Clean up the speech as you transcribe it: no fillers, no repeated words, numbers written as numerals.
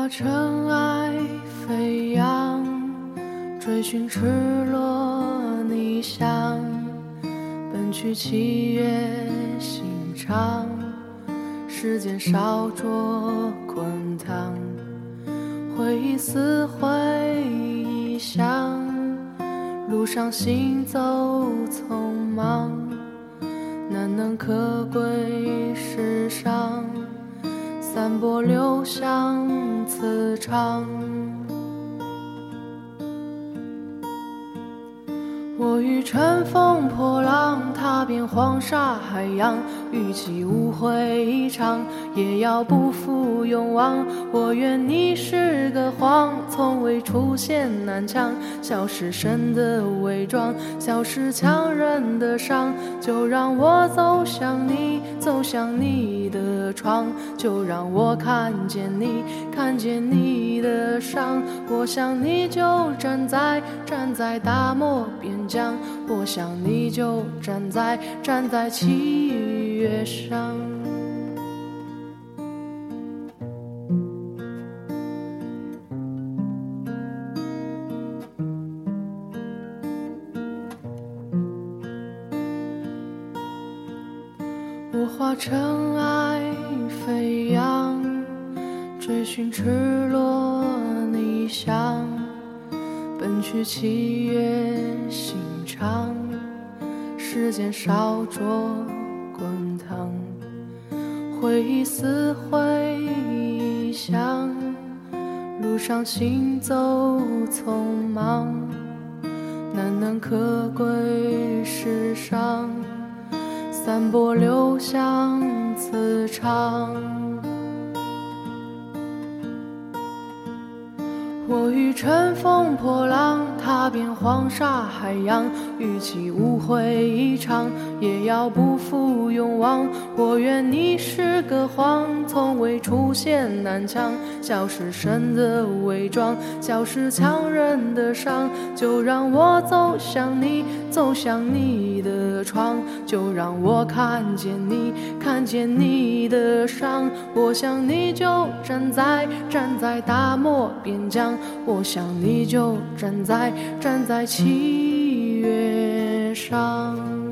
尘埃飞扬，追寻赤裸逆翔，奔去七月心肠，时间烧灼滚烫，回忆撕毁臆想，路上行走匆忙，难能可贵世上，散播留香磁场。我欲乘风破浪，踏遍黄沙海洋，与其误会一场，也要不负勇往。我愿你是个谎，从未出现南墙，消失神的伪装，消失强忍的伤。就让我走向你，走向你的窗，就让我看见你，看见你的伤。我想你就站在大漠边疆，我想你就站在七月上。我化尘埃飞扬，追寻赤裸逆翔，奔去七月心肠，时间烧灼滚烫，回忆撕毁臆想，路上行走匆忙，难能可贵世上，散播留香磁场。我欲乘风破浪，踏遍黄沙海洋，与其误会一场，也要不负勇往。我愿你是个谎，从未出现南墙，消失神的伪装，消失强忍的伤。就让我走向你，走向你的窗，就让我看见你，看见你的伤。我想你就站在大漠边疆，我想你就站在七月上。